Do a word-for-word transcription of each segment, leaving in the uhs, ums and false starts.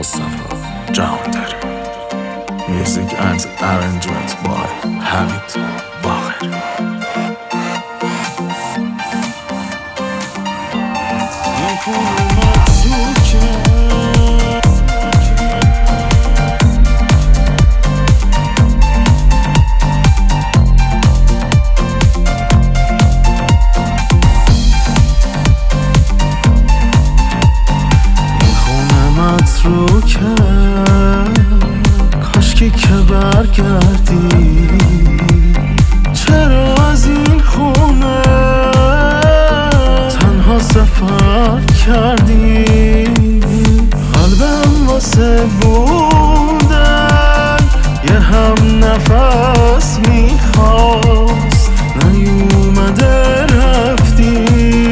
مصطفی جهاندری. Music and arrangement by حمید باقری. کاشکی که برگردی، چرا از این خونه تنها سفر کردی؟ قلبم واسه بودن یه هم نفس میخواست، نیومده رفتی،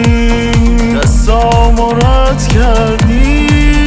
دستامو رد کردی.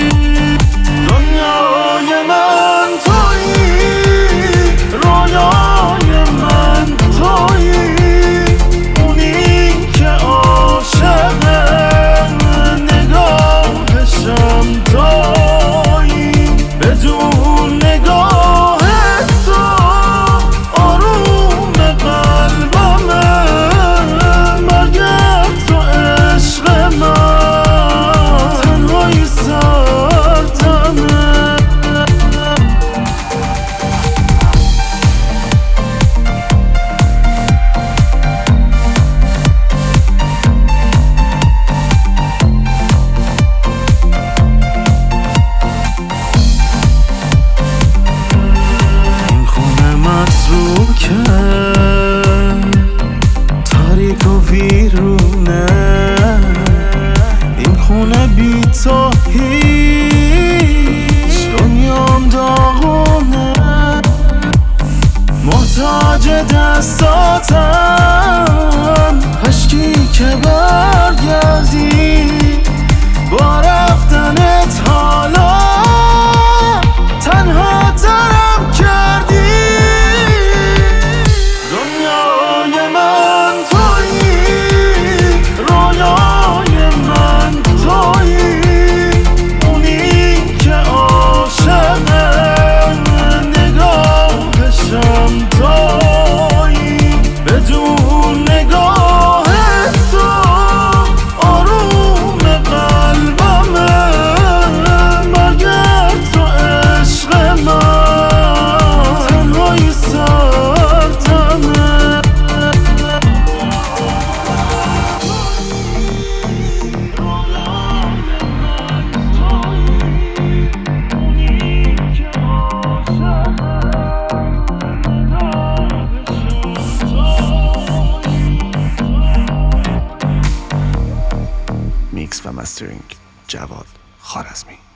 تاریک و ویرونه این خونه بی تو، هیچ دنیام داغونه، محتاج دستاتم، عشقی که برگردی با رفتنت حالا تنها ترم کردی. میکس و مسترینگ جواد خوارزمی.